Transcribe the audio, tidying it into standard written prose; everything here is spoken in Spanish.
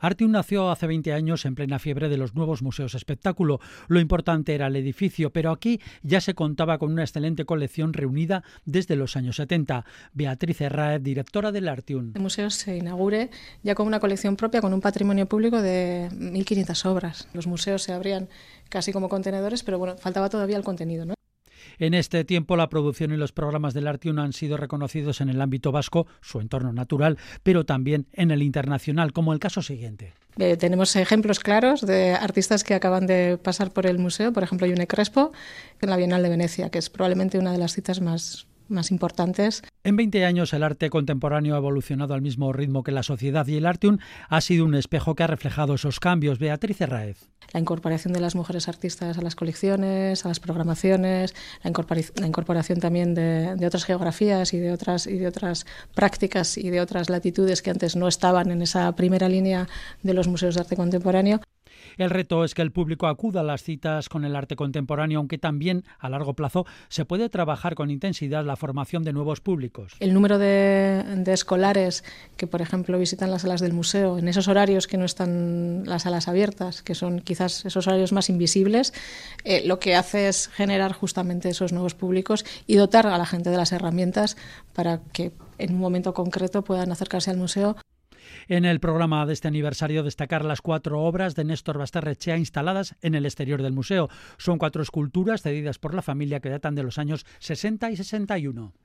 Artium nació hace 20 años en plena fiebre de los nuevos museos espectáculo. Lo importante era el edificio, pero aquí ya se contaba con una excelente colección reunida desde los años 70. Beatriz Herráez, directora del Artium. El museo se inaugure ya con una colección propia, con un patrimonio público de 1.500 obras. Los museos se abrían casi como contenedores, pero bueno, faltaba todavía el contenido, ¿no? En este tiempo, la producción y los programas del Artium han sido reconocidos en el ámbito vasco, su entorno natural, pero también en el internacional, como el caso siguiente. Tenemos ejemplos claros de artistas que acaban de pasar por el museo, por ejemplo, June Crespo, en la Bienal de Venecia, que es probablemente una de las citas más importantes. En 20 años el arte contemporáneo ha evolucionado al mismo ritmo que la sociedad y el Artium ha sido un espejo que ha reflejado esos cambios. Beatriz Herráez. La incorporación de las mujeres artistas a las colecciones, a las programaciones, la incorporación también de otras geografías y de otras prácticas y de otras latitudes que antes no estaban en esa primera línea de los museos de arte contemporáneo. El reto es que el público acuda a las citas con el arte contemporáneo, aunque también a largo plazo se puede trabajar con intensidad la formación de nuevos públicos. El número de escolares que, por ejemplo, visitan las salas del museo en esos horarios que no están las salas abiertas, que son quizás esos horarios más invisibles, lo que hace es generar justamente esos nuevos públicos y dotar a la gente de las herramientas para que en un momento concreto puedan acercarse al museo. En el programa de este aniversario destacar las 4 obras de Néstor Basterrechea instaladas en el exterior del museo. Son 4 esculturas cedidas por la familia que datan de los años 60 y 61.